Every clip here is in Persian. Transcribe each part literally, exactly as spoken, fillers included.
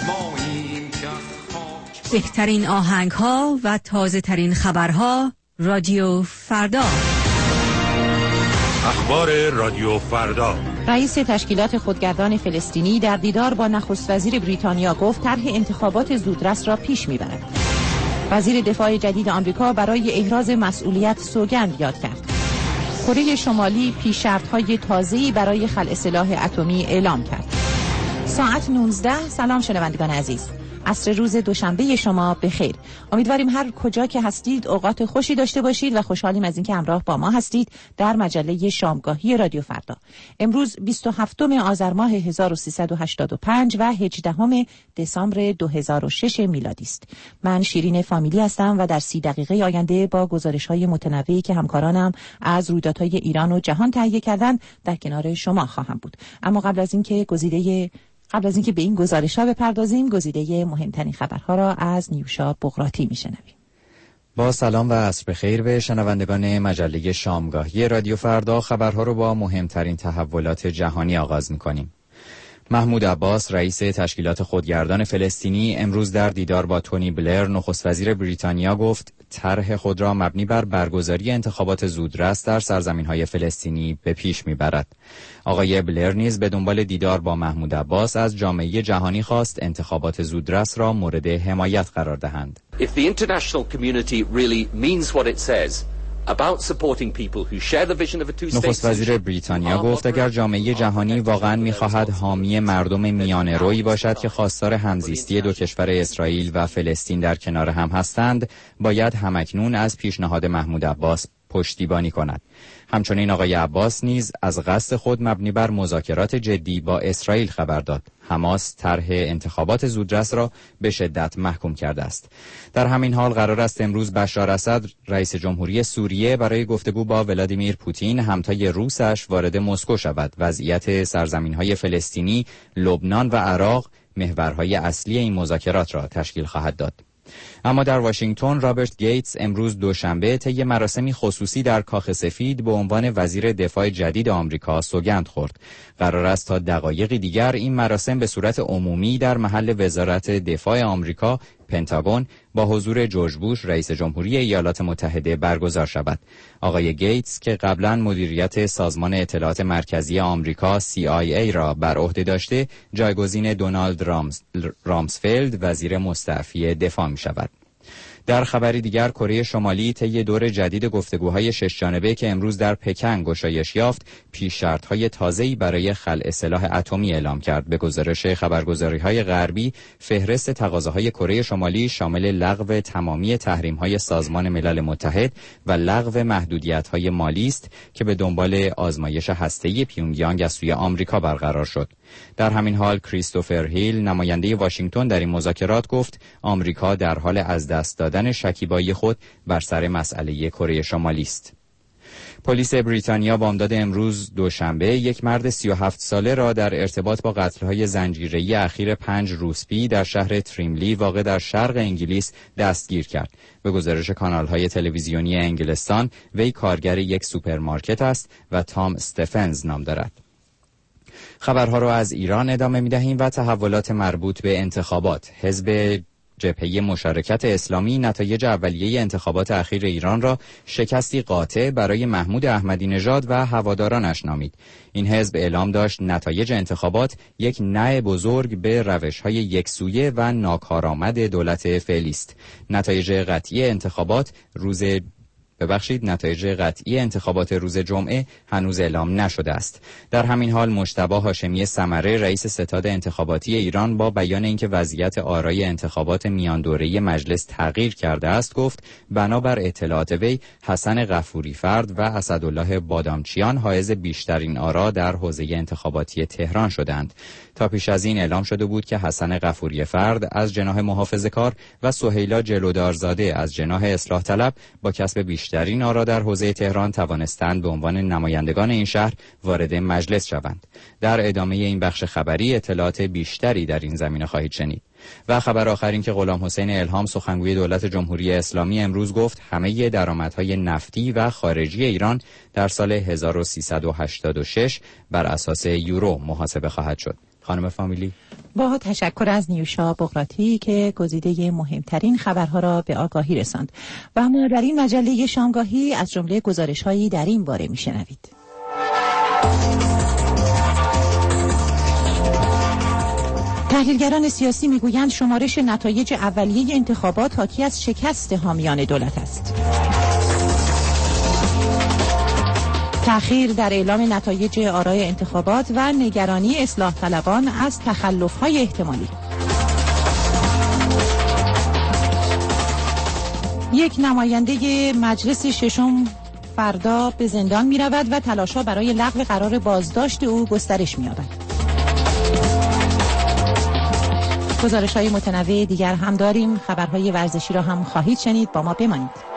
ماییم که خاک بهترین آهنگ ها و تازه ترین خبرها رادیو فردا. اخبار رادیو فردا. رئیس تشکیلات خودگردان فلسطینی در دیدار با نخست وزیر بریتانیا گفت طرح انتخابات زودرس را پیش میبرد. وزیر دفاع جدید آمریکا برای احراز مسئولیت سوگند یاد کرد. کره شمالی پیش‌شرط‌های تازه‌ای برای خلع سلاح اتمی اعلام کرد. ساعت نوزده. سلام شنوندگان عزیز. عصر روز دوشنبه شما بخیر. امیدواریم هر کجا که هستید اوقات خوشی داشته باشید و خوشحالیم از اینکه همراه با ما هستید در مجله شامگاهی رادیو فردا. امروز بیست و هفتم آذر ماه هزار و سیصد و هشتاد و پنج و هجدهم دسامبر دو هزار و شش میلادی است. من شیرین فامیلی هستم و در سی دقیقه آینده با گزارش‌های متنوعی که همکارانم از رویدادهای ایران و جهان تهیه کردن در کنار شما خواهم بود. اما قبل از اینکه گزیده قبل از اینکه به این گزارش‌ها بپردازیم، گزیده مهمترین خبرها را از نیوشا بغراتی میشنویم. با سلام و عصر بخیر به شنوندگان مجله شامگاهی رادیو فردا. خبرها رو با مهمترین تحولات جهانی آغاز می‌کنیم. محمود عباس رئیس تشکیلات خودگردان فلسطینی امروز در دیدار با تونی بلر نخست وزیر بریتانیا گفت طرح خود را مبنی بر برگزاری انتخابات زودرس در سرزمین‌های فلسطینی به پیش می‌برد. آقای بلر نیز به دنبال دیدار با محمود عباس از جامعه جهانی خواست انتخابات زودرس را مورد حمایت قرار دهند. If the international community really means what it says about supporting people who share the vision of a two-state نخست وزیر بریتانیا گفت اگر جامعه جهانی واقعا می‌خواهد حامی مردم میانه‌رویی باشد که خواستار همزیستی دو کشور اسرائیل و فلسطین در کنار هم هستند، باید همکنون از پیشنهاد محمود عباس پشتیبانی کند. همچنین آقای عباس نیز از قصد خود مبنی بر مذاکرات جدی با اسرائیل خبر داد. حماس طرح انتخابات زودرس را به شدت محکوم کرده است. در همین حال قرار است امروز بشار اسد رئیس جمهوری سوریه برای گفتگو با ولادیمیر پوتین همتای روسش وارد مسکو شود. وضعیت سرزمین‌های فلسطینی، لبنان و عراق محورهای اصلی این مذاکرات را تشکیل خواهد داد. اما در واشنگتن رابرت گیتس امروز دوشنبه طی مراسمی خصوصی در کاخ سفید به عنوان وزیر دفاع جدید آمریکا سوگند خورد. قرار است تا دقایقی دیگر این مراسم به صورت عمومی در محل وزارت دفاع آمریکا پنتاگون با حضور جورج بوش رئیس جمهوری ایالات متحده برگزار شود. آقای گیتس که قبلا مدیریت سازمان اطلاعات مرکزی آمریکا سی آی ای را بر عهده داشته، جایگزین دونالد رامز، رامسفلد وزیر مستعفی دفاع می شود. در خبری دیگر کره شمالی طی دور جدید گفتگوهای شش جانبه که امروز در پکن گشایش یافت پیش شرط‌های تازه‌ای برای خلع سلاح اتمی اعلام کرد. به گزارش خبرگزاری‌های غربی فهرست تقاضاهای کره شمالی شامل لغو تمامی تحریم‌های سازمان ملل متحد و لغو محدودیت‌های مالی است که به دنبال آزمایش هسته‌ای پیونگیانگ از سوی آمریکا برقرار شد. در همین حال کریستوفر هیل نماینده واشنگتن در این مذاکرات گفت آمریکا در حال از دست دادن شکیبایی خود بر سر مسئله کره شمالی است. پلیس بریتانیا بامداد امروز دوشنبه یک مرد سی و هفت ساله را در ارتباط با قتل‌های زنجیره‌ای اخیر پنج روسپی در شهر تریملی واقع در شرق انگلیس دستگیر کرد. به گزارش کانال‌های تلویزیونی انگلستان وی کارگر یک سوپرمارکت است و تام استفنز نام دارد. خبرها را از ایران ادامه می‌دهیم و تحولات مربوط به انتخابات. حزب جبهه مشارکت اسلامی نتایج اولیه انتخابات اخیر ایران را شکستی قاطع برای محمود احمدی نژاد و هوادارانش نامید. این حزب اعلام داشت نتایج انتخابات یک نع بزرگ به روش‌های یکسویه و ناکارآمد دولت فعلی است. نتایج قطعی انتخابات روز ببخشید نتایج قطعی انتخابات روز جمعه هنوز اعلام نشده است. در همین حال مجتبی هاشمی ثمره رئیس ستاد انتخاباتی ایران با بیان اینکه وضعیت آرای انتخابات میان دوره‌ای مجلس تغییر کرده است گفت بنابر اطلاعات وی حسن غفوری فرد و اسدالله بادامچیان حائز بیشترین آرا در حوزه انتخاباتی تهران شدند. تا پیش از این اعلام شده بود که حسن غفوری فرد از جناح محافظه‌کار و سهیلا جلودارزاده از جناح اصلاح طلب با کسب بیشترین آرا در حوزه تهران توانستند به عنوان نمایندگان این شهر وارد مجلس شوند. در ادامه این بخش خبری اطلاعات بیشتری در این زمینه خواهید شنید. و خبر آخر این که غلام حسین الهام سخنگوی دولت جمهوری اسلامی امروز گفت همه درآمدهای نفتی و خارجی ایران در سال هزار و سیصد و هشتاد و شش بر اساس یورو محاسبه خواهد شد. خانم فامیلی، با تشکر از نیوشا بغراتی که گزیده مهمترین خبرها را به آگاهی رساند. و ما در این مجله شامگاهی از جمله گزارش‌هایی در این باره می‌شنوید. تحلیلگران سیاسی میگویند شمارش نتایج اولیه انتخابات حاکی از شکست حامیان دولت است. تأخیر در اعلام نتایج آرای انتخابات و نگرانی اصلاح طلبان از تخلف‌های احتمالی. یک نماینده مجلس ششم فردا به زندان می رود و تلاش‌ها برای لغو قرار بازداشت او گسترش می یابد. گزارش‌های متنوع دیگر هم داریم. خبرهای ورزشی را هم خواهید شنید. با ما بمانید.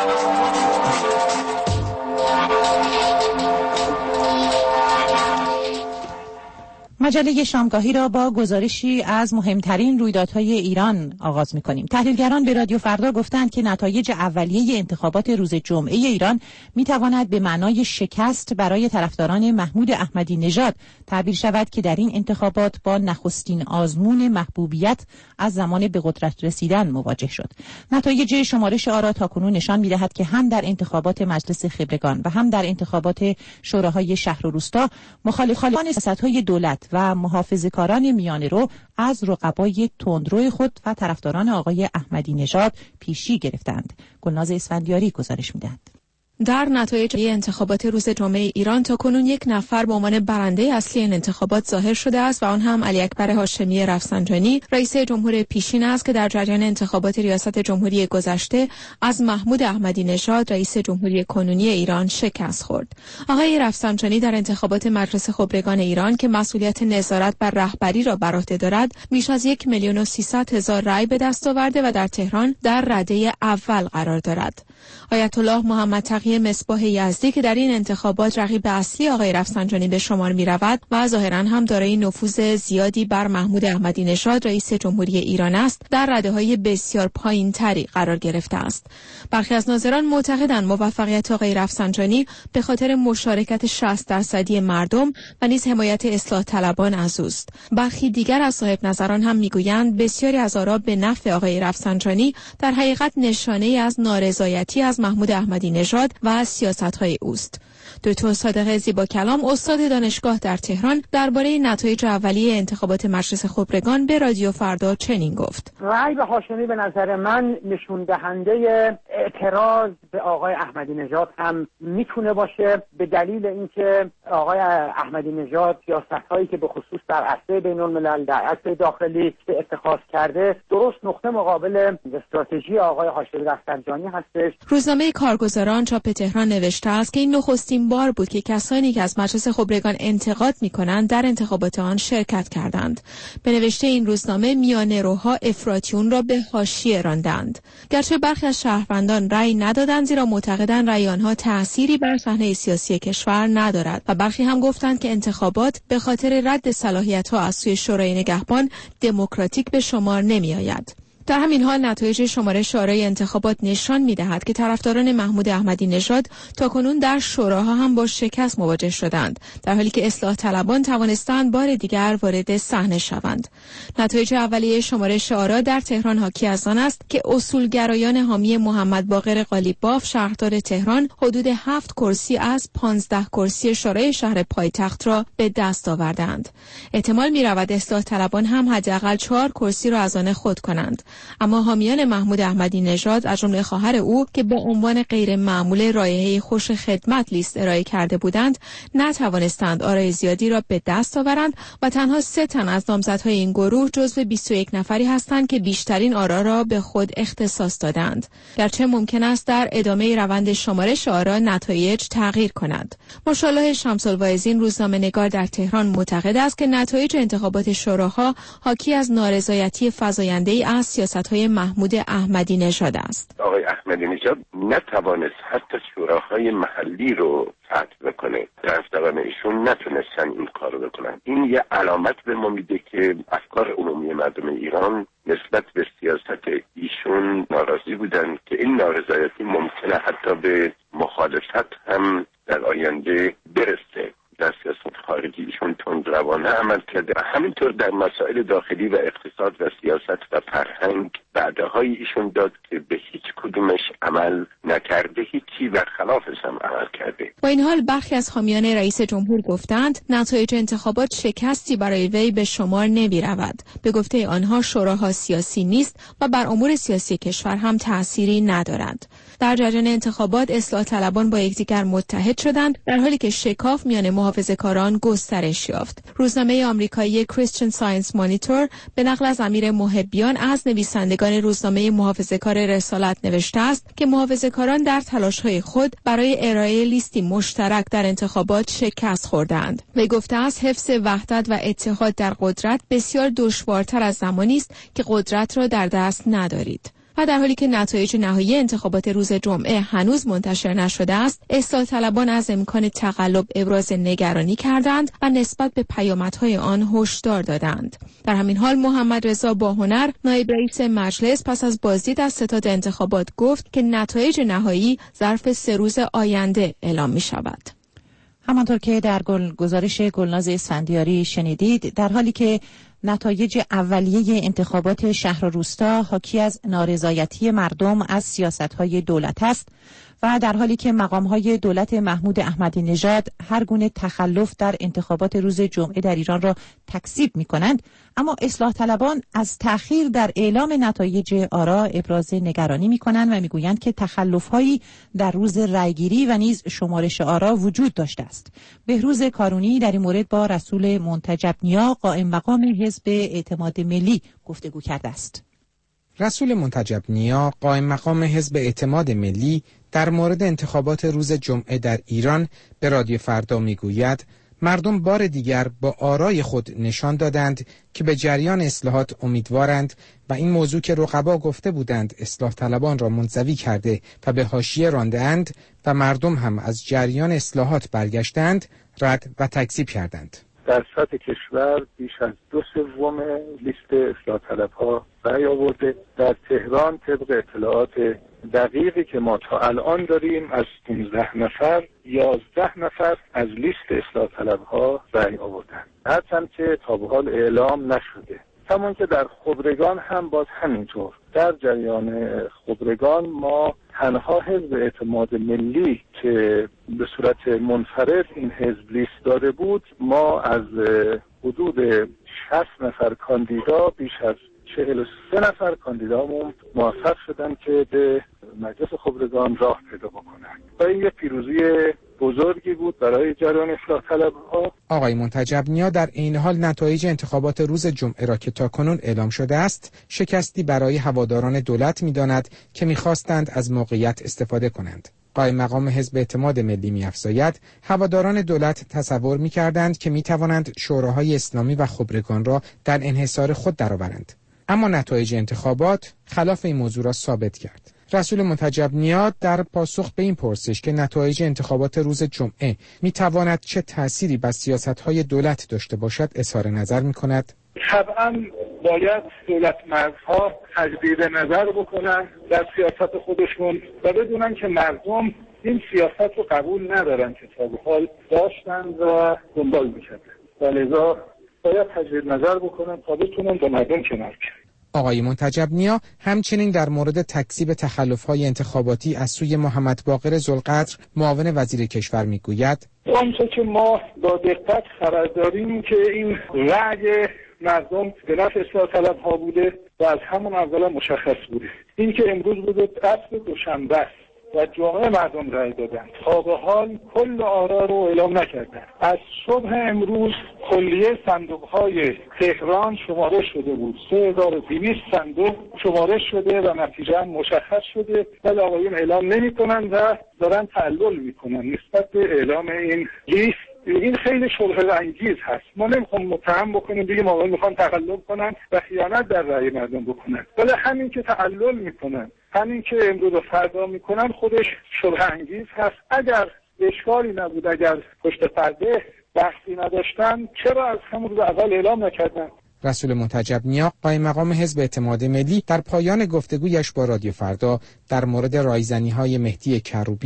مجله شامگاهی را با گزارشی از مهمترین رویدادهای ایران آغاز می‌کنیم. تحلیلگران به رادیو فردا گفتند که نتایج اولیه انتخابات روز جمعه ایران می‌تواند به معنای شکست برای طرفداران محمود احمدی نژاد تعبیر شود که در این انتخابات با نخستین آزمون محبوبیت از زمان به قدرت رسیدن مواجه شد. نتایج شمارش آرا تاکنون نشان می‌دهد که هم در انتخابات مجلس خبرگان و هم در انتخابات شوراهای شهر و روستا مخالفان سیاست‌های دولت و محافظه‌کاران میانه‌رو از رقبای تندرو خود و طرفداران آقای احمدی نژاد پیشی گرفتند. گلناز اسفندیاری گزارش می‌دهد. در نتایج انتخابات روز جمعه ایران تا کنون یک نفر به عنوان برنده اصلی این انتخابات ظاهر شده است و آن هم علی اکبر هاشمی رفسنجانی، رئیس جمهور پیشین است که در جریان انتخابات ریاست جمهوری گذشته از محمود احمدی نژاد رئیس جمهوری کنونی ایران شکست خورد. آقای رفسنجانی در انتخابات مجلس خبرگان ایران که مسئولیت نظارت بر رهبری را بر عهده دارد، بیش از یک میلیون و سیصد هزار رأی به دست آورده و در تهران در رده اول قرار دارد. آیت الله محمد تقی مصباح یزدی که در این انتخابات رقیب اصلی آقای رفسنجانی به شمار می رود و ظاهراً هم دارای نفوذ زیادی بر محمود احمدی نژاد رئیس جمهوری ایران است، در رده‌های بسیار پایین‌تری قرار گرفته است. برخی از ناظران معتقدند موفقیت آقای رفسنجانی به خاطر مشارکت شصت درصدی مردم و نیز حمایت اصلاح طلبان از اوست. برخی دیگر از صاحب نظران هم میگویند بسیاری از آرا به نفع آقای رفسنجانی در حقیقت نشانه‌ای از نارضایتی از محمود احمدی نژاد و از سیاست‌های اوست. دکتر صادق زیبا کلام استاد دانشگاه در تهران درباره نتایج اولیه انتخابات مجلس خبرگان به رادیو فردا چنین گفت: رأی به هاشمی به نظر من نشون دهنده اعتراض به آقای احمدی نژاد هم میتونه باشه، به دلیل اینکه آقای احمدی نژاد سیاست‌هایی که به خصوص در عرصه بین‌الملل در عرصه داخلی اتخاذ کرده درست نقطه مقابل استراتژی آقای هاشمی رفسنجانی هستش. روزنامه کارگزاران چاپ تهران نوشته است که این نخستین بار بود که کسانی که از مجلس خبرگان انتقاد می‌کنند در انتخابات آن شرکت کردند. به نوشته این روزنامه میانه‌روها افراطیون را به حاشیه راندند. گرچه برخی از شهروندان رأی ندادند زیرا معتقدند رأی آنها تأثیری بر صحنه سیاسی کشور ندارد و برخی هم گفتند که انتخابات به خاطر رد صلاحیت‌ها از سوی شورای نگهبان دموکراتیک به شمار نمی‌آید. در همین حال نتایج شمارش آرای انتخابات نشان می‌دهد که طرفداران محمود احمدی نژاد تاکنون در شوراها هم با شکست مواجه شدند، در حالی که اصلاح طلبان توانستند بار دیگر وارد صحنه شوند. نتایج اولیه شمارش آرا در تهران حاکی از آن است که اصولگرایان حامی محمد باقر قالیباف شهردار تهران حدود هفت کرسی از پانزده کرسی شورای شهر پایتخت را به دست آوردند. احتمال می‌رود اصلاح طلبان هم حداقل چهار کرسی را از آن خود کنند. اما حامیان محمود احمدی نژاد از جمله خواهر او که با عنوان غیر معمول رایحه خوش خدمت لیست ارائه کرده بودند نتوانستند آرای زیادی را به دست آورند و تنها سه تن از نامزدهای این گروه جزو بیست و یک نفری هستند که بیشترین آرا را به خود اختصاص دادند، گرچه ممکن است در ادامه روند شمارش آرا نتایج تغییر کند. ماشاءالله شمس‌الواعظین روزنامه‌نگار در تهران معتقد است که نتایج انتخابات شوراها حاکی از نارضایتی فزاینده‌ای از سیاست‌های محمود احمدی نژاد است. آقای احمدی نژاد نتوانست حتی شوراهای محلی رو فتح بکنه. طرفداران ایشون نتونستن این کارو بکنن. این یه علامت به ما میده که افکار عمومی مردم ایران نسبت به سیاست ایشون ناراضی بودن که این نارضایتی ممکنه حتی به مخالفت هم در آینده برسه در سیاست خارجی. خارجی ایشون تندروانه عمل کرده. همینطور در مسائل داخلی و اقتصاد و سیاست و فرهنگ وعده‌های ایشون داد که به هیچ کدومش عمل نکرده، هیچی و خلافش هم عمل کرده. با این حال برخی از حامیان رئیس جمهور گفتند نتایج انتخابات شکستی برای وی به شمار نمی رود. به گفته آنها شوراها سیاسی نیست و بر امور سیاسی کشور هم تأثیری ندارند. در جریان انتخابات اصلاح طلبان با یکدیگر متحد شدند در حالی که شکاف میان محافظه‌کاران گسترش یافت. روزنامه آمریکایی کریستین ساینس مانیتور به نقل از امیر محبیان از نویسندگان روزنامه محافظه‌کار رسالت نوشته است که محافظه‌کاران در تلاش‌های خود برای ارائه لیستی مشترک در انتخابات شکست خوردند. وی گفته است حفظ وحدت و اتحاد در قدرت بسیار دشوارتر از زمانی است که قدرت را در دست ندارید. و در حالی که نتایج نهایی انتخابات روز جمعه هنوز منتشر نشده است، اصلاح طلبان از امکان تقلب ابراز نگرانی کردند و نسبت به پیامدهای آن هشدار دادند. در همین حال محمد رضا باهنر، نایب رئیس مجلس، پس از بازدید از ستاد انتخابات گفت که نتایج نهایی ظرف سه روز آینده اعلام می شود. همانطور که در گل گزارش گلناز اسفندیاری شنیدید، در حالی که نتایج اولیه انتخابات شهر و روستا حاکی از نارضایتی مردم از سیاست‌های دولت است و در حالی که مقام‌های دولت محمود احمدی نژاد هر گونه تخلف در انتخابات روز جمعه در ایران را تکذیب می‌کنند، اما اصلاح طلبان از تأخیر در اعلام نتایج آرا ابراز نگرانی می‌کنند و می‌گویند که تخلف‌هایی در روز رأیگیری و نیز شمارش آرا وجود داشته است. بهروز کارونی در این مورد با رسول منتجب نیا، قائم مقام حزب اعتماد ملی، گفتگو کرده است. رسول منتجب نیا، قائم مقام حزب اعتماد ملی، در مورد انتخابات روز جمعه در ایران به رادیو فردا میگوید مردم بار دیگر با آرای خود نشان دادند که به جریان اصلاحات امیدوارند و این موضوع که رقبا گفته بودند اصلاح طلبان را منزوی کرده و به حاشیه رانده‌اند و مردم هم از جریان اصلاحات برگشتند، رد و تکذیب کردند. در سطح کشور بیش از دو سوم لیست اصلاح طلب‌ها رأی آورده. در تهران طبق اطلاعات دقیقی که ما تا الان داریم از پانزده نفر یازده نفر از لیست اصلاح طلب‌ها رأی آوردن، هرچند که تا به حال اعلام نشده. همون که در خبرگان هم باز همینطور. در جریان خبرگان ما تنها حزب اعتماد ملی که به صورت منفرد این حزب لیست داده بود، ما از حدود شصت نفر کاندیدا بیش از چهل و سه نفر کاندیدامون موفق شدن که به مجلس خبرگان راه پیدا بکنن و این یه پیروزی بزرگی بود برای جریان اصلاح طلب‌ها. آقای منتجب نیا در این حال نتایج انتخابات روز جمعه را که تاکنون اعلام شده است شکستی برای هواداران دولت می‌داند که می‌خواستند از موقعیت استفاده کنند. قائم مقام حزب اعتماد ملی می‌افزاید هواداران دولت تصور می‌کردند که می‌توانند شوراهای اسلامی و خبرگان را در انحصار خود درآورند، اما نتایج انتخابات خلاف این موضوع را ثابت کرد. رسول منتجب نیا در پاسخ به این پرسش که نتایج انتخابات روز جمعه می‌تواند چه تأثیری بر سیاست‌های دولت داشته باشد اظهار نظر می‌کند. طبعاً باید دولت مردها تجدید نظر بکنن در سیاست خودشون و بدونن که مردم این سیاست رو قبول ندارن که تا به حال داشتن و دنبال می‌کردن و لذا باید تجدید نظر بکنن تا بتونن با مردم کنار بیان. آقای منتجب نیا همچنین در مورد تکذیب تخلف‌های انتخاباتی از سوی محمد باقر ذوالقدر معاون وزیر کشور میگوید آنچه که ما با دقت خبر داریم که این رأی مردم به نفع اصلاح طلب‌ها بوده و از همون اول مشخص بوده. این که امروز بوده عصر دوشنبه است و جامعه مردم رأی دادن، تا به حال کل آرا رو اعلام نکردن. از صبح امروز کلیه صندوق‌های تهران شمارش شده بود، سه هزار و دویست صندوق شمارش شده و نتیجه هم مشخص شده، ولی آقایون اعلام نمی‌کنن و دارن تعلل می‌کنن نسبت به اعلام این لیست. این خیلی شبهه انگیز هست. ما نمیخوام متهم بکنیم بگیم آقایون میخوان تقلب کنن و خیانت در رأی مردم بکنن، ولی همین که تعلل میکنن، همین که امروز و فردا میکنن خودش شبهه انگیز هست. اگر اشکالی نبود، اگر پشت پرده بحثی نداشتن، چرا از همون روز اول اعلام نکردن؟ رسول منتجب نیا، قائم مقام حزب اعتماد ملی، در پایان گفتگویش با رادیو فردا در مورد رایزنی‌های مهدی کروبی،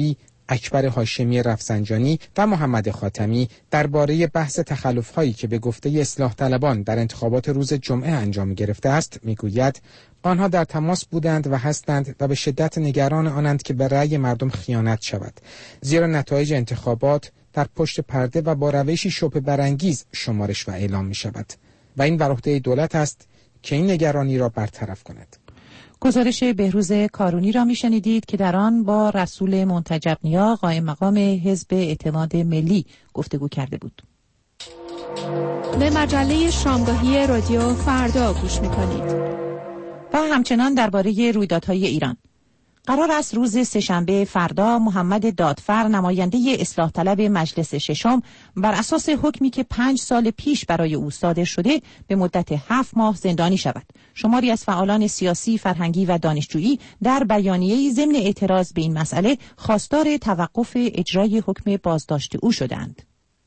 اکبر هاشمی رفسنجانی و محمد خاتمی درباره بحث تخلف‌هایی که به گفته اصلاح طلبان در انتخابات روز جمعه انجام گرفته است میگوید آنها در تماس بودند و هستند و به شدت نگران آنند که به رأی مردم خیانت شود، زیرا نتایج انتخابات در پشت پرده و با روشی شبهه برانگیز شمارش و اعلام می شود و این بر عهده دولت است که این نگرانی را برطرف کند. گزارش بهروز کارونی را میشنیدید که در آن با رسول منتجب نیا قائم مقام حزب اعتماد ملی گفتگو کرده بود. به مجله شامگاهی رادیو فردا گوش میکنید. و همچنان درباره رویدادهای ایران. قرار است روز سه‌شنبه فردا محمد دادفر نماینده اصلاح طلب مجلس ششم بر اساس حکمی که پنج سال پیش برای او صادر شده به مدت هفت ماه زندانی شود. شماری از فعالان سیاسی، فرهنگی و دانشجویی در بیانیه‌ای ضمن اعتراض به این مسئله خواستار توقف اجرای حکم بازداشت او شدند.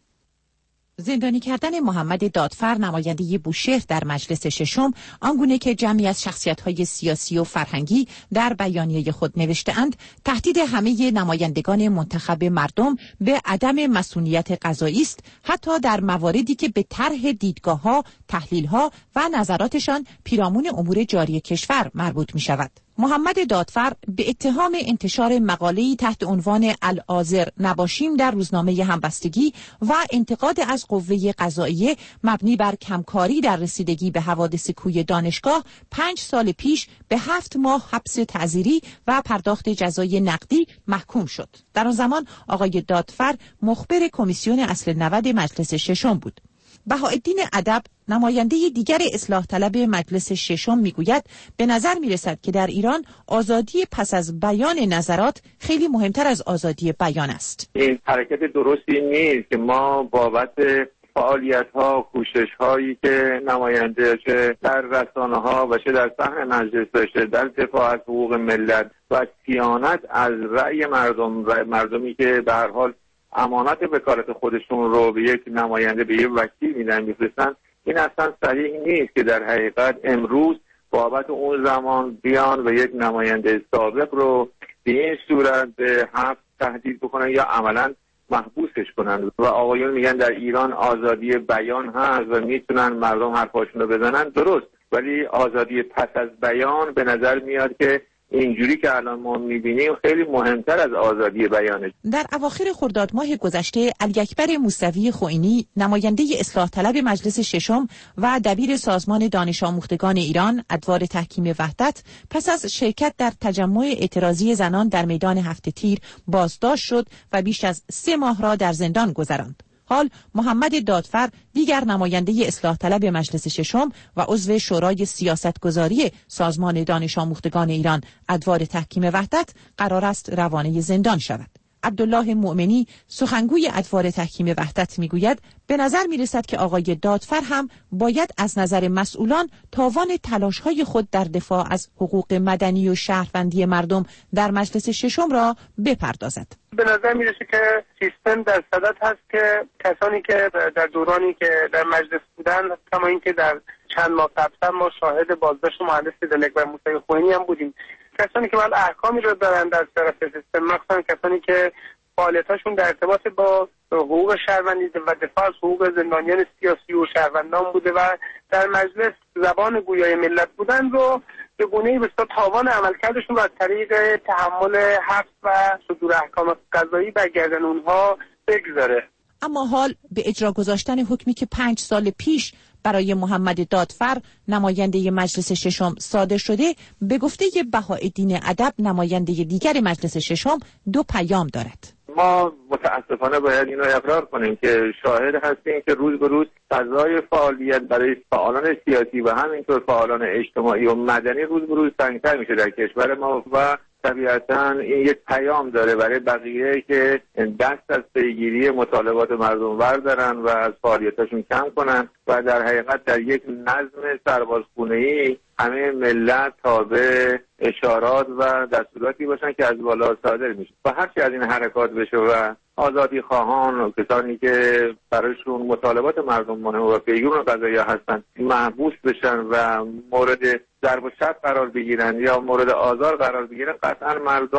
زندانی کردن محمد دادفر نماینده بوشهر در مجلس ششم آنگونه که جمعی از شخصیت‌های سیاسی و فرهنگی در بیانیه خود نوشته‌اند تهدید همه نمایندگان منتخب مردم به عدم مسئولیت قضایی است، حتی در مواردی که به طرح دیدگاه‌ها، تحلیل‌ها و نظراتشان پیرامون امور جاری کشور مربوط می‌شود. محمد دادفر به اتهام انتشار مقاله‌ای تحت عنوان العاذر نباشیم در روزنامه همبستگی و انتقاد از قوه قضاییه مبنی بر کمکاری در رسیدگی به حوادث کوی دانشگاه پنج سال پیش به هفت ماه حبس تعزیری و پرداخت جزای نقدی محکوم شد. در آن زمان آقای دادفر مخبر کمیسیون اصل نود مجلس ششم بود. بهاءالدین ادب نماینده دیگر اصلاح طلب مجلس ششم میگوید به نظر میرسد که در ایران آزادی پس از بیان نظرات خیلی مهمتر از آزادی بیان است. این حرکت درستی نیست که ما بابت فعالیت‌ها، کوشش‌هایی که نماینده چه در رسانه‌ها و چه در صحن مجلس داشته در دفاع از حقوق ملت و صیانت از رأی مردم و مردمی که به هر حال امانت وکالت خودشون رو به یک نماینده، به یک وکیل میدن میفرستن، این اصلا صحیح نیست که در حقیقت امروز بابت اون زمان بیان و یک نماینده سابق رو به این صورت به حبس تهدید بکنن یا عملا محبوسش کنن. و آقایون میگن در ایران آزادی بیان هست و میتونن مردم حرفاشون رو بزنن، درست، ولی آزادی پس از بیان به نظر میاد که اینجوری که الان ما میبینیم خیلی مهمتر از آزادی بیانه. در اواخر خرداد ماه گذشته علی اکبر موسوی خوئینی نماینده اصلاح طلب مجلس ششم و دبیر سازمان دانش آموختگان ایران ادوار تحکیم وحدت پس از شرکت در تجمع اعتراضی زنان در میدان هفت تیر بازداشت شد و بیش از سه ماه را در زندان گذراند. حال محمد دادفر دیگر نماینده اصلاح طلب مجلس ششم و عضو شورای سیاستگذاری سازمان دانش آموختگان ایران ادوار تحکیم وحدت قرار است روانه زندان شود. عبدالله مؤمنی سخنگوی ادوار تحکیم وحدت میگوید به نظر میرسد که آقای دادفر هم باید از نظر مسئولان تاوان تلاش‌های خود در دفاع از حقوق مدنی و شهروندی مردم در مجلس ششم را بپردازد. به نظر میرسه که سیستم در صدد هست که کسانی که در دورانی که در مجلس بودن، کما اینکه در چند ماه قبل ما شاهد بازداشت مهندس دل اکبر موسوی خوئینی هم بودیم، کسانی که بعد احکامی رو دارن از طرف سیستم، مخصوصا کسانی که فعالیتاشون در ارتباط با حقوق شهروندی و دفاع از حقوق زندانیان سیاسی و شهروندان بوده و در مجلس زبان گویای ملت بودن رو به گونه‌ای بسیار تاوان عملکردشون رو از طریق تحمل حبس و صدور احکام قضایی برگردن اونها بگذاره. اما حال به اجرا گذاشتن حکمی که پنج سال پیش برای محمد دادفر نماینده مجلس ششم صادر شده به گفته بهاءالدین ادب نماینده دیگر مجلس ششم دو پیام دارد. ما متاسفانه باید اینو اقرار کنیم که شاهد هستیم که روز به روز فضای فعالیت برای فعالان سیاسی و همینطور فعالان اجتماعی و مدنی روز به روز تنگ‌تر میشه در کشور ما و طبیعتاً این یک پیام داره برای بقیه که دست از پیگیری مطالبات مردم بردارن و از فعالیتاشون کم کنن و در حقیقت در یک نظم سربازخونه‌ای همه ملت تابع اشارات و دستوراتی باشن که از بالا صادر میشه و هرچی از این حرکات بشه و آزادی خواهان و کسانی که برایشون مطالبات مردم مهم و پیگیر قضایی هستن محبوس بشن و مورد ضرب و شتم قرار بگیرن یا مورد آزار قرار بگیرن، قطعا مردم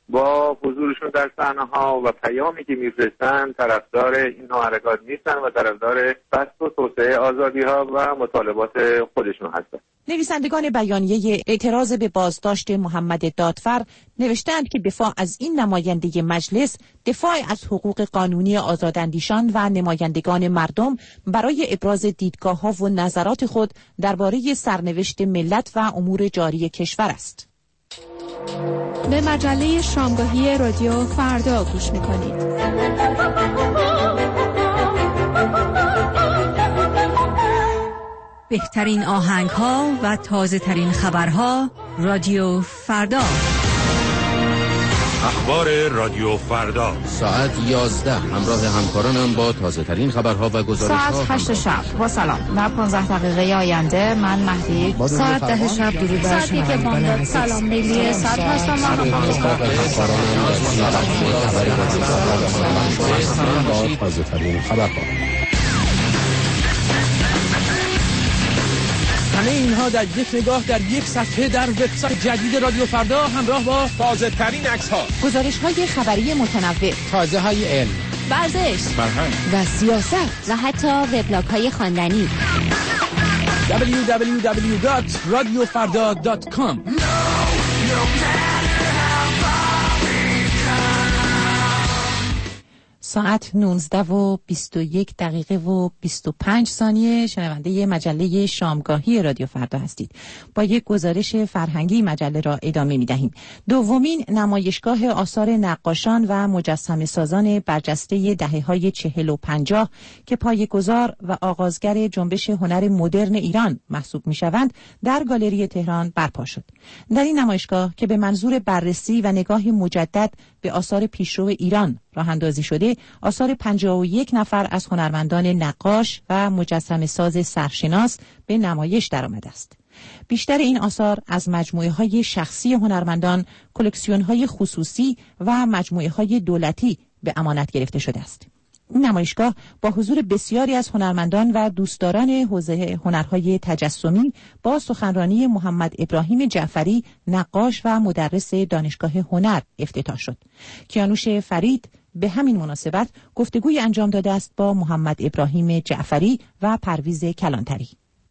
با حضورشون در صحنه‌ها و پیامی که میفرستن طرفدار این نوع حرکات نیستن و طرفدار بسط و توسعه آزادی‌ها و مطالبات خودشون هستن. نویسندگان بیانیه اعتراض به بازداشت محمد دادفر نوشتند که دفاع از این نماینده مجلس دفاع از حقوق قانونی آزاداندیشان و نمایندگان مردم برای ابراز دیدگاه‌ها و نظرات خود درباره سرنوشت ملت و امور جاری کشور است. به مجله شامگاهی رادیو فردا گوش می‌کنید. بهترین آهنگ‌ها و تازه‌ترین خبرها رادیو فردا. اخبار رادیو فردا ساعت یازده همراه همکارانم با تازه ترین خبرها و گزارش‌ها. ساعت هشت شب با سلام. در پانزده دقیقه آینده من مهدی. ساعت ده شب درود بر شما. ساعتی که بامداد سلام لیلی ساعت هستم من با تازه ترین خبرها. همه اینها در یک نگاه در یک صفحه در وبسایت جدید رادیو فردا همراه با تازه ترین عکس ها، گزارش های خبری متنوع، تازه های علم، ورزش، فرهنگ و سیاست و حتی وبلاگ های خواندنی. دبلیو دبلیو دبلیو دات رادیو فردا دات کام. ساعت نوزده و بیست و یک دقیقه و بیست و پنج ثانیه شنونده مجله شامگاهی رادیو فردا هستید. با یک گزارش فرهنگی مجله را ادامه می دهیم. دومین نمایشگاه آثار نقاشان و مجسمه سازان برجسته دهه‌های چهل و پنجاه که پایه‌گذار و آغازگر جنبش هنر مدرن ایران محسوب می شوند در گالری تهران برپا شد. در این نمایشگاه که به منظور بررسی و نگاه مجدد به آثار پیشرو ایران راه اندازی شده، آثار پنجاه و یک نفر از هنرمندان نقاش و مجسمه ساز سرشناس به نمایش درآمده است. بیشتر این آثار از مجموعه‌های شخصی هنرمندان، کلکسیون‌های خصوصی و مجموعه‌های دولتی به امانت گرفته شده است. این نمایشگاه با حضور بسیاری از هنرمندان و دوستداران حوزه هنرهای تجسمی با سخنرانی محمد ابراهیم جعفری، نقاش و مدرس دانشگاه هنر افتتاح شد. کیانوش فرید به همین مناسبت گفتگوی انجام داده است با محمد ابراهیم جعفری و پرویز کلانتری.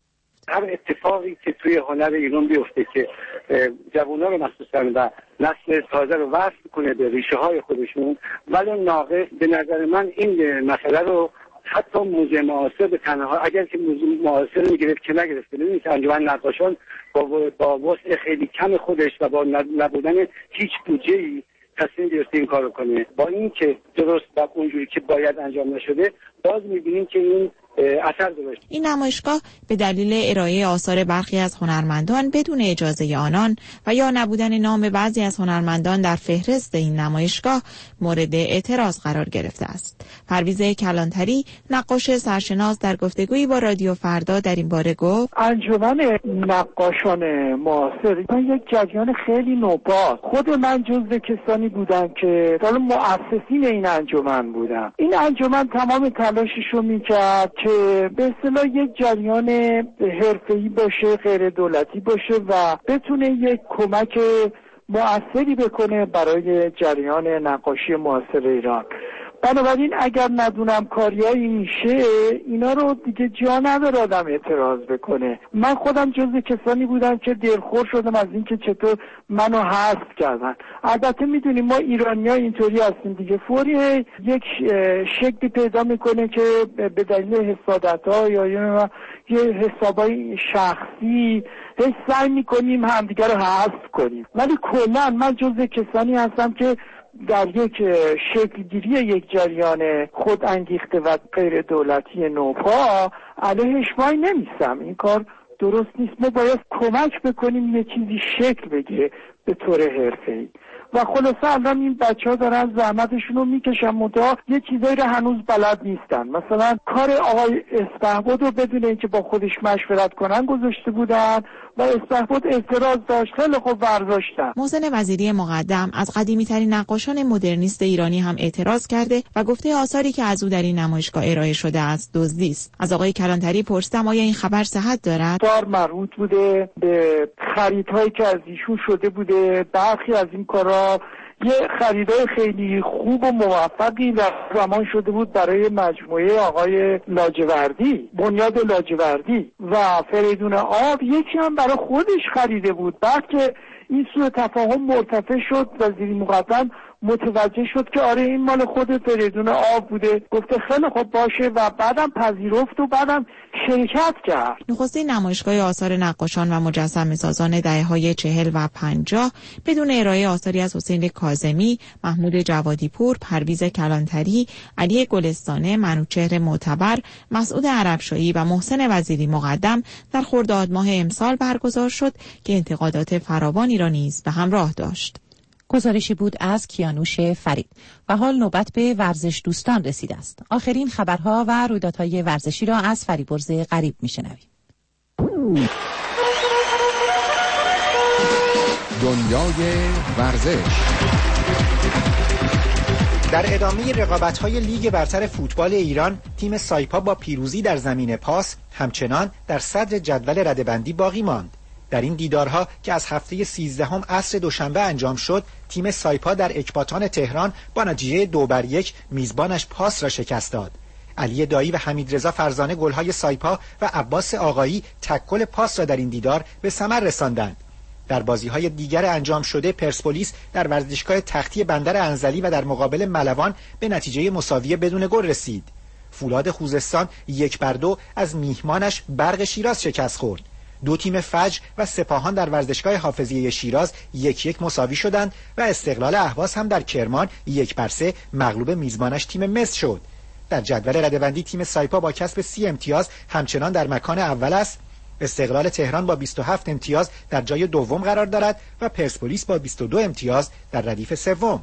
هر اتفاقی که توی هنر ایران بیفته که جوان‌ها رو مخصوصاً و نسل تازه رو وصل کنه به ریشه های خودشون، ولی ناقص به نظر من این مسئله رو حتی موزه معاصر به تنها اگر که موزه معاصر میگرفت که نگرفته، ببینید که انجمن نقاشان با با وسع خیلی کم خودش و با نبودن هیچ بودجه‌ای تصمیم گرفته این کارو کنه. با این که درست و اونجوری که باید انجام نشده، باز می‌بینیم که این اثر داشت. این نمایشگاه به دلیل ارائه آثار برخی از هنرمندان بدون اجازه آنان و یا نبودن نام بعضی از هنرمندان در فهرست این نمایشگاه مورد اعتراض قرار گرفته است. پرویز کلانتری، نقاش سرشناس، در گفتگویی با رادیو فردا در این باره گفت: انجمن نقاشان معاصر یک جریان خیلی نوپا. خود من جزو کسانی بودم که حالا مؤسسین این انجمن بودم. این انجمن تمام تلاشش رو می‌کرد که به اصطلاح یک جریان حرفه‌ای باشه، غیر دولتی باشه و بتونه یک کمک مؤثری بکنه برای جریان نقاشی معاصر ایران. بنابراین اگر ندونم کاریایی میشه، اینا رو دیگه جا نداره آدم اعتراض بکنه. من خودم جزو کسانی بودم که دلخور شدم از اینکه چطور منو حذف کردن. البته میدونیم ما ایرانی‌ها اینطوری هستیم دیگه، فوری یک شکلی پیدا میکنه که به دلیل حسادت‌ها یا یه حسابای شخصی سعی میکنیم همدیگه رو حذف کنیم. ولی کلا من جزو کسانی هستم که در یک شکلگیری یک جریان خود انگیخته و غیر دولتی نوپا علیهش وای نمیستم. این کار درست نیست. ما باید کمک بکنیم یه چیزی شکل بگیره به طور حرفه‌ای. و خلاصه الان این بچه ها دارن زحمتشون رو میکشن، منتها یه چیزایی رو هنوز بلد نیستن. مثلا کار آقای اسپهبد رو بدون اینکه با خودش مشورت کنن گذاشته بودن و اسپهبد اعتراض داشت، خیلی خوب برداشتن. محسن وزیری مقدم از قدیمی ترین نقاشان مدرنیست ایرانی هم اعتراض کرده و گفته آثاری که از او در این نمایشگاه ارائه شده است دزدی است. از آقای کلانتری پرسیدم آیا این خبر صحت دارد؟ دار مربوط بوده به خریدهایی که از ایشون شده بوده. برخی از این کارا یه خریدای خیلی خوب و موفقی و زمان شده بود برای مجموعه آقای لاجوردی، بنیاد لاجوردی، و فریدون آب یکی هم برای خودش خریده بود. بعد که این سوء تفاهم مرتفع شد، وزیر مقدم متوجه شد که آره این مال خود فریدون آب بوده، گفته خیلی خوب باشه و بعدم پذیرفت و بعدم شرکت کرد. نخستین نمایشگاه آثار نقاشان و مجسمه سازان دهه‌های چهل و پنجاه بدون ارائه آثاری از حسین کاظمی، محمود جوادی پور، پرویز کلانتری، علی گلستانه، منوچهر معتبر، مسعود عربشاهی و محسن وزیری مقدم در خرداد ماه امسال برگزار شد که انتقادات فراوانی را نیز به همراه داشت. گزارشی بود از کیانوش فرید. و حال نوبت به ورزش دوستان رسیده است. آخرین خبرها و رویدادهای ورزشی را از فریبرز غریب میشنویم. دنیای ورزش. در ادامه رقابت‌های لیگ برتر فوتبال ایران، تیم سایپا با پیروزی در زمین پاس همچنان در صدر جدول رده‌بندی باقی ماند. در این دیدارها که از هفته سیزدهم عصر دوشنبه انجام شد، تیم سایپا در اکباتان تهران با نتیجه دو بر یک میزبانش پاس را شکست داد. علی دایی و حمیدرضا فرزانه گل‌های سایپا و عباس آقایی تکل پاس را در این دیدار به ثمر رساندند. در بازی‌های دیگر انجام شده، پرسپولیس در ورزشگاه تختی بندر انزلی و در مقابل ملوان به نتیجه مساوی بدون گل رسید. فولاد خوزستان یک بر دو از میهمانش برق شیراز شکست خورد. دو تیم فجر و سپاهان در ورزشگاه حافظیه شیراز یک یک مساوی شدند و استقلال اهواز هم در کرمان یک بر سه مغلوب میزبانش تیم مس شد. در جدول رده‌بندی تیم سایپا با کسب سی امتیاز همچنان در مکان اول است. استقلال تهران با بیست و هفت امتیاز در جای دوم قرار دارد و پرسپولیس با بیست و دو امتیاز در ردیف سوم.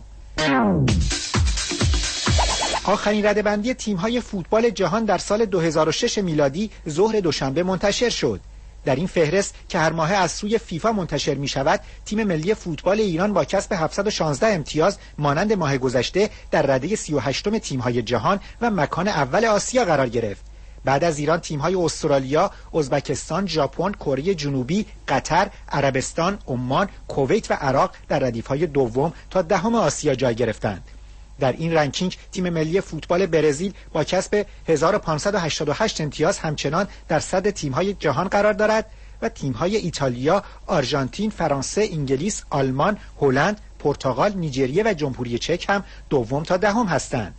آخرین رده‌بندی تیم‌های فوتبال جهان در سال دو هزار و شش میلادی ظهر دوشنبه منتشر شد. در این فهرست که هر ماه از سوی فیفا منتشر می شود، تیم ملی فوتبال ایران با کسب هفتصد و شانزده امتیاز مانند ماه گذشته در رده سی و هشتم تیم‌های جهان و مکان اول آسیا قرار گرفت. بعد از ایران تیم‌های استرالیا، ازبکستان، ژاپن، کره جنوبی، قطر، عربستان، عمان، کویت و عراق در ردیف‌های دوم تا دهم آسیا جای گرفتند. در این رنکینگ تیم ملی فوتبال برزیل با کسب هزار و پانصد و هشتاد و هشت امتیاز همچنان در صدر تیم‌های جهان قرار دارد و تیم‌های ایتالیا، آرژانتین، فرانسه، انگلیس، آلمان، هلند، پرتغال، نیجریه و جمهوری چک هم دوم تا دهم هستند.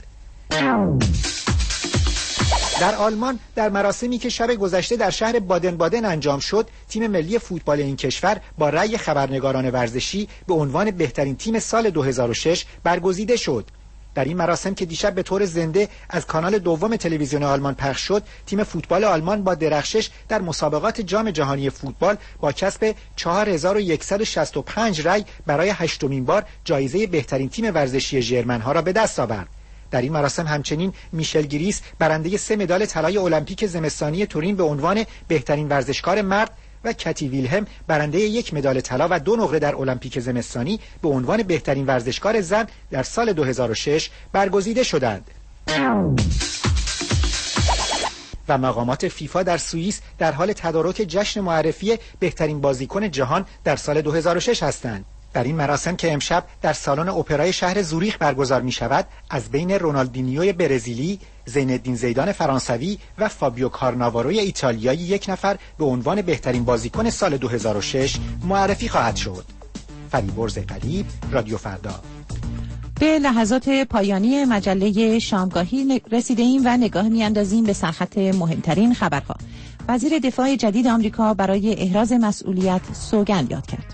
در آلمان در مراسمی که شب گذشته در شهر بادن بادن انجام شد، تیم ملی فوتبال این کشور با رأی خبرنگاران ورزشی به عنوان بهترین تیم سال دو هزار و شش برگزیده شد. در این مراسم که دیشب به طور زنده از کانال دوم تلویزیون آلمان پخش شد، تیم فوتبال آلمان با درخشش در مسابقات جام جهانی فوتبال با کسب چهار هزار و صد و شصت و پنج رأی برای هشتمین بار جایزه بهترین تیم ورزشی ژرمن‌ها را به دست آورد. در این مراسم همچنین میشل گریس برنده سه مدال طلای المپیک زمستانی تورین به عنوان بهترین ورزشکار مرد و کتی ویلهم برنده یک مدال طلا و دو نقره در المپیک زمستانی به عنوان بهترین ورزشکار زن در سال دو هزار و شش برگزیده شدند. و مقامات فیفا در سوئیس در حال تدارک جشن معرفی بهترین بازیکن جهان در سال دو هزار و شش هستند. در این مراسم که امشب در سالن اپرای شهر زوریخ برگزار می شود، از بین رونالدینیو برزیلی، زین‌الدین زیدان فرانسوی و فابیو کارناواروی ایتالیایی یک نفر به عنوان بهترین بازیکن سال دو هزار و شش معرفی خواهد شد. فریبرز غریب، رادیو فردا. به لحظات پایانی مجله شامگاهی رسیده ایم و نگاه میاندازیم به سرخط مهمترین خبرها. وزیر دفاع جدید آمریکا برای احراز مسئولیت سوگند یاد کرد.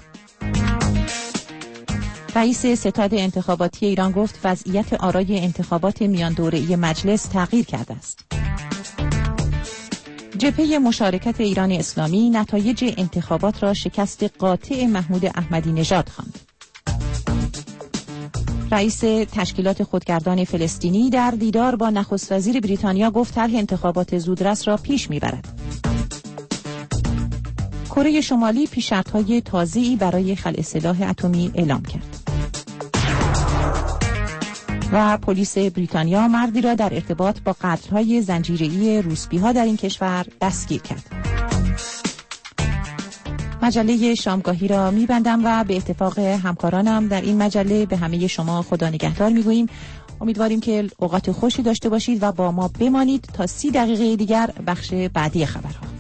رئیس ستاد انتخاباتی ایران گفت وضعیت آرای انتخابات میان دوره‌ای مجلس تغییر کرده است. جبهه مشارکت ایران اسلامی نتایج انتخابات را شکست قاطع محمود احمدی نژاد خواند. رئیس تشکیلات خودگردان فلسطینی در دیدار با نخست وزیر بریتانیا گفت طرح انتخابات زودرس را پیش میبرد. کره شمالی پیشنهادهای تازه‌ای برای خلع سلاح اتمی اعلام کرد. و پلیس بریتانیا مردی را در ارتباط با قتل‌های زنجیره‌ای روسپی‌ها در این کشور دستگیر کرد. مجله شامگاهی را میبندم و به اتفاق همکارانم در این مجله به همه شما خدا نگهدار میگوییم. امیدواریم که اوقات خوشی داشته باشید و با ما بمانید تا سی دقیقه دیگر بخش بعدی خبرها.